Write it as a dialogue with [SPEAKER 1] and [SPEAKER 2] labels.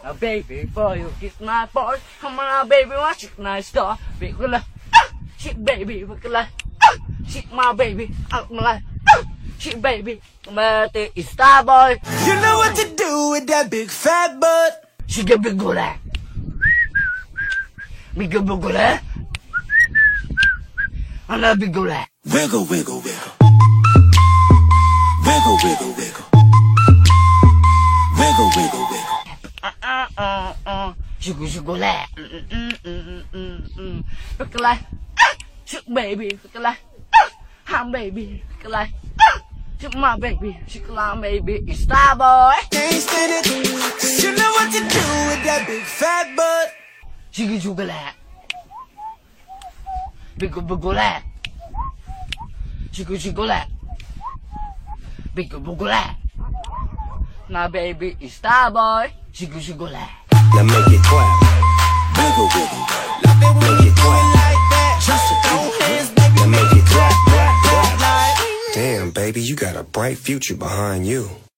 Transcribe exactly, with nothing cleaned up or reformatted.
[SPEAKER 1] a baby for you, kiss my boy. Come on, baby, watch it, nice star. Big like, ah, shit, baby, look like, ah, shit, my baby, I'm like, ah, shit, baby, but it's star boy.
[SPEAKER 2] You know what to do with that big fat butt.
[SPEAKER 1] She get big good at. Big good good at. I love big good at.
[SPEAKER 2] Wiggle, wiggle, wiggle. Wiggle, wiggle, wiggle. Wiggle, wiggle, wiggle.
[SPEAKER 1] Uh uh uh uh. Sugar, sugar, la. Mm mm mm mm mm. Look like, ah, shoot baby. Look like, ah, ham baby. Look like, ah, shoot my baby. Shoot like baby. It's star boy.
[SPEAKER 2] Can't stand it. Cause you know what to do with that big fat butt.
[SPEAKER 1] Sugar, sugar, la. Big, big, big, la. Sugar, sugar, la. Big, big, big, la. My baby is star boy. Sugar, sugar, la.
[SPEAKER 2] Now make it clap. Wiggle, wiggle. Love it when you do it like that. Just throw hands, baby. Now make it clap, clap, clap. Damn, baby, you got a bright future behind you.